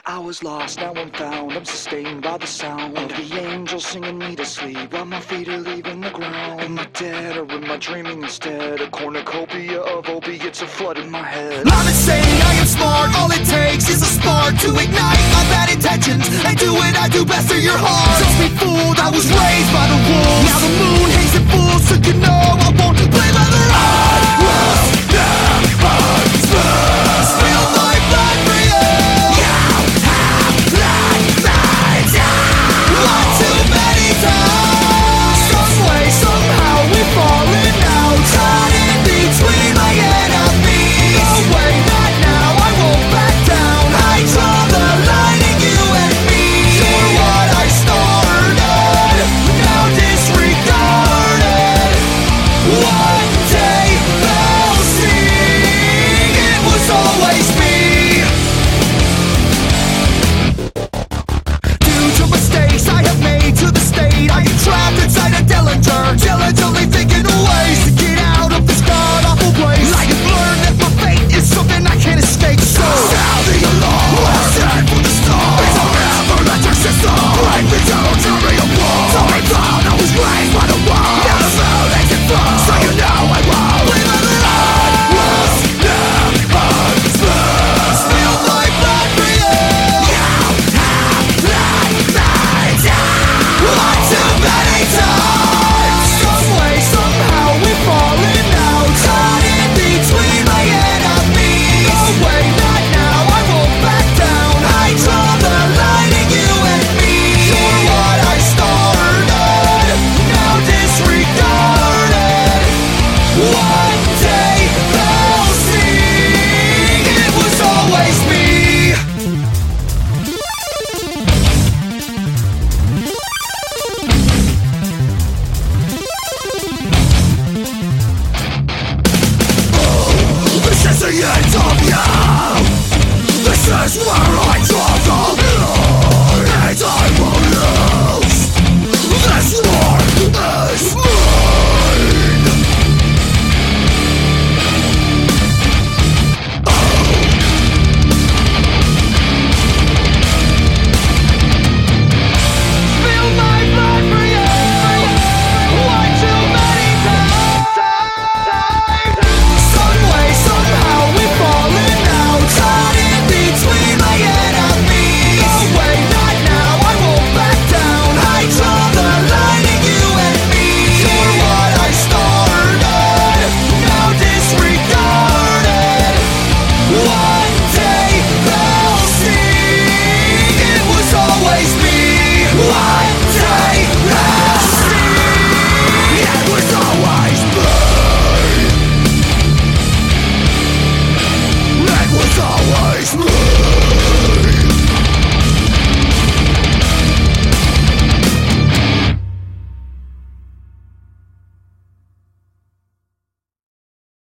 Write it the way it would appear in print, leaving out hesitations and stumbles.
I was lost, now I'm found. I'm sustained by the sound of the angels singing me to sleep while my feet are leaving the ground. Am I dead or am I dreaming instead? A cornucopia of opiates are flooding my head. I'm insane, I am smart. All it takes is a spark to ignite my bad intentions and do what I do best for your heart. Don't be fooled, I was raised by the wolves. Now the moon hates it fools, so you know I won't play by the rules. Spill my blood for you. You have let me down. One too many times. Some way, somehow we've fallen out. Caught in between my enemies. No way, not now, I won't back down. I draw the line in you and me. You're what I started, now disregarded. One day they'll see it was always me. Due to mistakes I have made to the state, I am trapped inside a Dillinger, diligently thinking of ways to get out of this god-awful place. I have learned that my fate is something I can't escape, so sound the alarm. Let's stand for the stars. It's a never let your system break me down, tear me apart. So I found I was raised by the world. Now the moon makes it fun, so you know I won't leave it alone. Spill my blood for you. You have let me down. One too many times. Some way, somehow we've fallen out. Caught in between my enemies. No way, not now, I won't back down. I draw the line in you and me. You're what I started, now disregarded. One day they'll see it was always me. This is the end of you. This is where I draw the